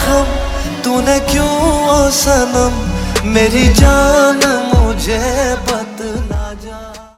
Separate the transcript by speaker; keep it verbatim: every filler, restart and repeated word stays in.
Speaker 1: जख्म तूने क्यों ओ सनम मेरी जान मुझे बतला।